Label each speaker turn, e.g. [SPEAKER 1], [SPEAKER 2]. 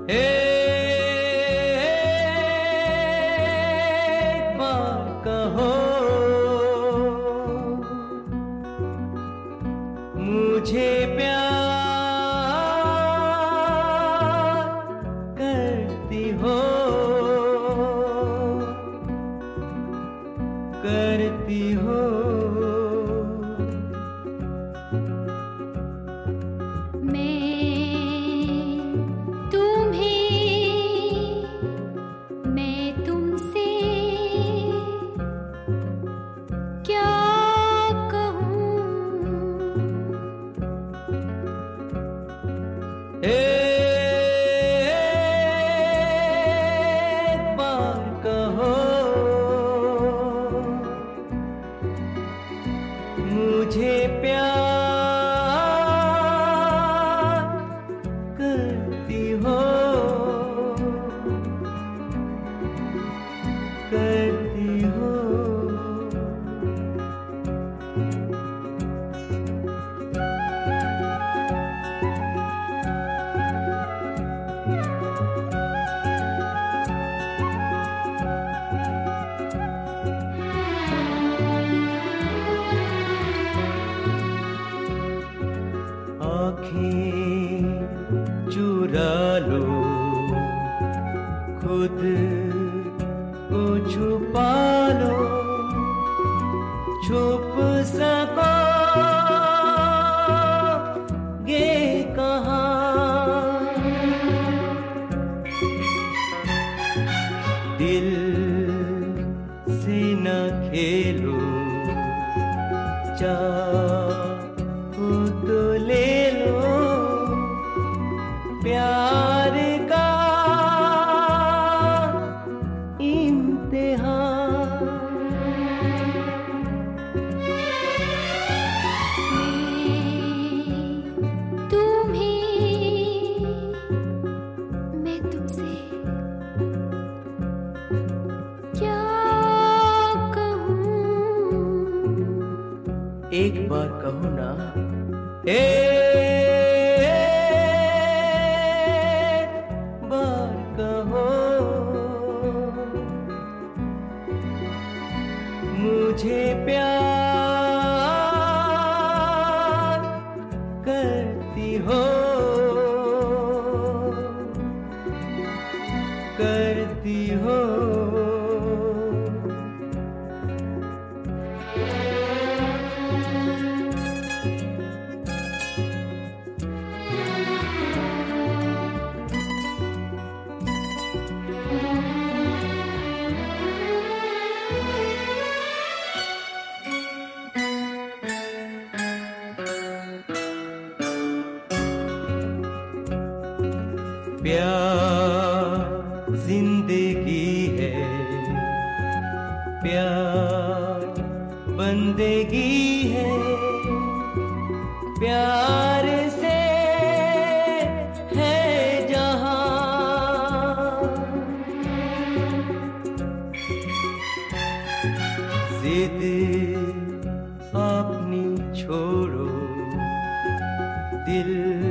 [SPEAKER 1] एक बार कहो मुझे प्यार करती हो, करती हो। एक बार कहो मुझे प्यार करती हो, करती हो। आँखें चुरा लो, खुद को छुपा लो, छुप सकोगे कहाँ। दिल से न खेलो, चाहो तो ले लो प्यार का इम्तिहान।
[SPEAKER 2] मैं तुमसे क्या कहूँ?
[SPEAKER 1] एक बार कहो ना, एक बार कहो मुझे प्यार करती हो, करती हो। प्यार जिंदगी है, प्यार बंदगी है, प्यार से है जहां। जिद अपनी छोड़ो, दिल